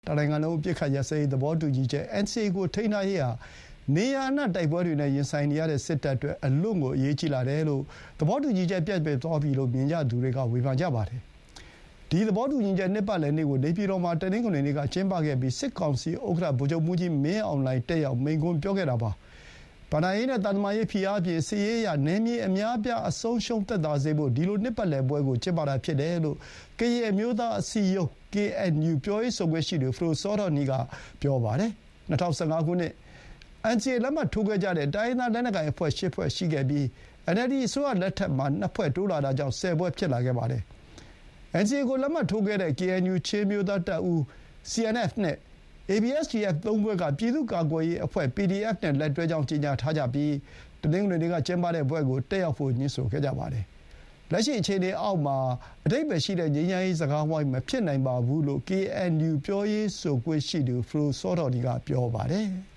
တနိုင်ငံလုံးအပစ်အခတ်ရပ်စဲရေးသဘောတူညီချက် NCA ကိုထိန်းထားရေးဟာနေရာအနှံ့တိုက်ပွဲတွေနဲ့ရင်ဆိုင်နေရတဲ့စစ်တပ်အတွက်အလွန်ကိုအရေးကြီးလာတယ်လို့သဘောတူညီချက်ပျက်ပြယ်သွားပြီလို့မြင်ကြသူတွေကဝေဖန်ကြပါတယ်။ဒီသဘောတူညီချက်နှစ်ပတ်လည်နေ့ကိုနေပြည်တော်မှာတနင်္ဂနွေနေ့ကကျင်းပခဲ့ပြီးစစ်ကောင်စီဥက္ကဋ္ဌဗိုလ်ချုပ်မှူးကြီးမင်းအောင်လှိုင်တက်ရောက်မိန့်ခွန်းပြောခဲ့တာပါ။ဘဏ္ဍာရေးနဲ့သံတမန်ရေးဖိအားအပြင်စစ်ရေးအရနယ်မြေအများအပြားအဆုံးရှုံးသက်သာစေဖို့ဒီလိုနှစ်ပတ်လည်ပွဲကိုကျင်းပတာဖြစ်တယ်လို့ကရင်အမျိုးသားအစည်းအရုံး KNU ပြောရေးဆိုခွင့်ရှိသူဖဒိုစောတောနီးကပြောပါတယ်။2015 ခုနှစ် NCA လက်မှတ်ထိုးခဲ့ကြတဲ့တိုင်းရင်းသားလက်နက်ကိုင်အဖွဲ့ 8 ဖွဲ့ရှိခဲ့ပြီး NLD အစိုးရလက်ထက်မှာ 2 ဖွဲ့တိုးလာတာကြောင့် 10 ဖွဲ့ဖြစ်လာခဲ့ပါတယ်။ NCA ကိုလက်မှတ်ထိုးခဲ့တဲ့ KNU ချင်းအမျိုးသားတပ်ဦး CNF နဲ့ ABSDF 3 ဖွဲ့ကပြည်သူ့ကာကွယ်ရေးအဖွဲ့ PDF နဲ့လက်တွဲကြောင်းကြေညာထားကြပြီးတနင်္ဂနွေနေ့ကကျင်းပတဲ့ပွဲကိုတက်ရောက်ဖို့ငြင်းဆိုခဲ့ကြပါတယ်။လက်ရှိအခြေအနေအောက်မှာအဓိပ္ပါယ်ရှိတဲ့ငြိမ်းချမ်းရေးစကားဝိုင်းမဖြစ်နိုင်ပါဘူးလို့ KNU ပြောရေးဆိုခွင့်ရှိသူဖဒိုစောတောနီးကပြောပါတယ်။